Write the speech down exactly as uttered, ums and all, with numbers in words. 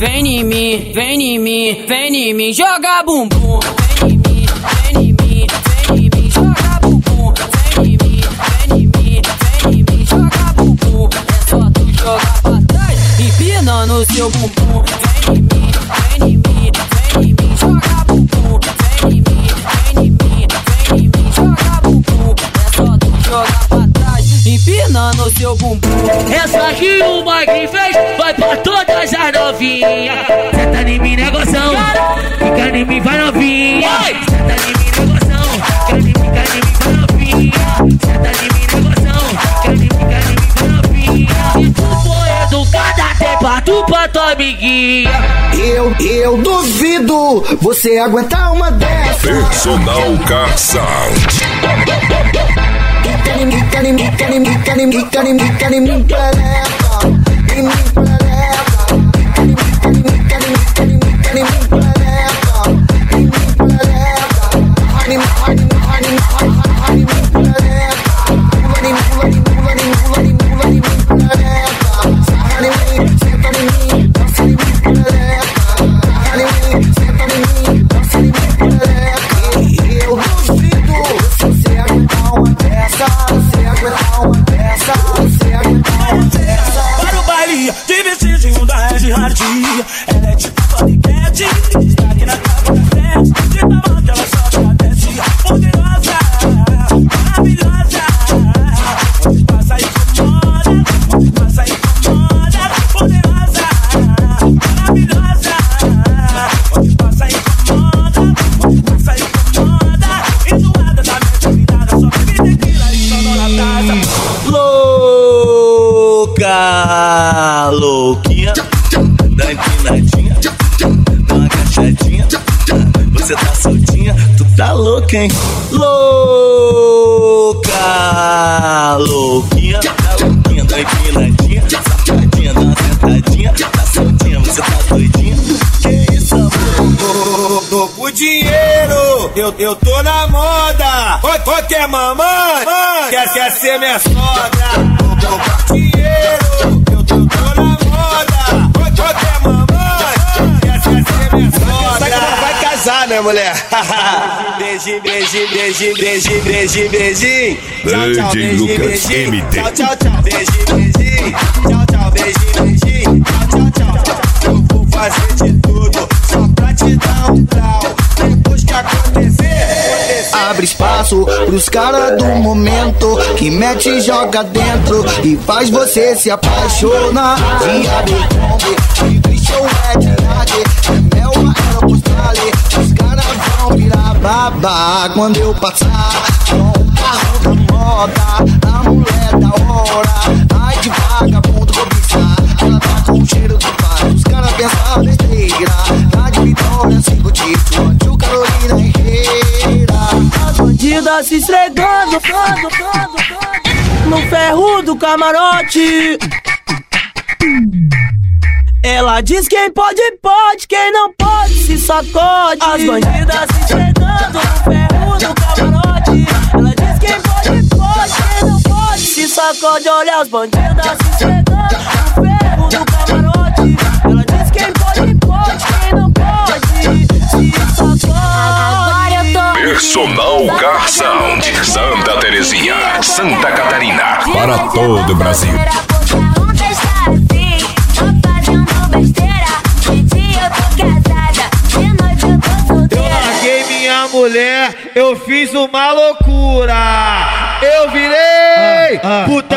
vem em mim, vem em mim, vem em mim, joga bumbum. Vem em mim, vem em mim, vem em mim, joga bumbum. Vem em mim, vem em mim, vem em mim, joga bumbum. É só tu jogar pra trás, empina no seu bumbum. Vem em mim, vem em mim, vem em mim, joga bumbum. Vem em mim, vem em mim, vem em mim, joga bumbum. É só tu jogar pra trás, empina no seu bumbum. Essa aqui o Mike fez, vai pra todas as novinhas. Senta em mim, negoção, fica em mim, vai novinha. Senta em mim, negoção, fica em mim, fica em mim, vai novinha. Senta em mim, negoção, fica em mim, fica em mim, vai novinha. Se tu for educada, tem pra tu, pra tua amiguinha. Eu, eu duvido você aguentar uma dessa. Personal Car Sound. Para o baile de vestígio da Red Hardy. Ela é tipo Fabricante, está aqui na capa da frente. De tamanho que ela só agradece. Poderosa, maravilhosa. Onde passa e incomoda, onde passa e incomoda. Poderosa, maravilhosa. Onde passa e incomoda, onde passa e incomoda. Enjoada da mente virada, só bebe tequila e só dona taça. Louca, louquinha, dá empinadinha, dá uma agachadinha. Você tá soltinha, tu tá louca, hein? Louca, louquinha, tá louquinha, dá empinadinha, safadinha, dá uma sentadinha. Tá soltinha, você tá doidinha. Que isso, amor? Tô com dinheiro, eu, eu tô na moda. Ô, ô, quer mamãe? Mãe, quer, quer ser minha sogra? Tô com dinheiro, eu, eu tô na moda. Ô, ô, quer mamãe? Quer, quer ser minha sogra? Vai casar, né, mulher? Beijinho, beijinho, beijinho, beijinho, beijinho, beijinho. D J Lucas M T. Tchau, tchau, tchau. Beijinho, beijinho. Tchau, tchau, beijinho, beijinho. Tchau, tchau, tchau. Eu vou fazer de tudo só pra te dar um grau. Depois que acontecer, acontecer. Abre espaço pros caras do momento que mete e joga dentro e faz você se apaixonar. Viado e bombe, de bicho é de arte, é mel, aeropostale. Os caras vão virar babá quando eu passar com o carro da moda. A mulher da hora, ai de vagabundo cobiçar. Ela tá com o cheiro que faz os caras pensar besteira. Tá de vitória, cinco títulos, antes Carolina Herrera. As bandidas se esfregando no ferro do camarote. Ela diz quem pode, pode, quem não pode se sacode. As bandidas se esfregando no ferro do camarote. Ela diz quem pode, pode, quem não pode se sacode. Olha as bandidas se esfregando no ferro do camarote. Ela diz quem pode, pode, quem não pode se sacode. Agora eu tô Personal Car Sound. Santa Terezinha, Santa Catarina. Para todo o Brasil. Eu larguei minha mulher, eu fiz uma loucura. Eu virei puta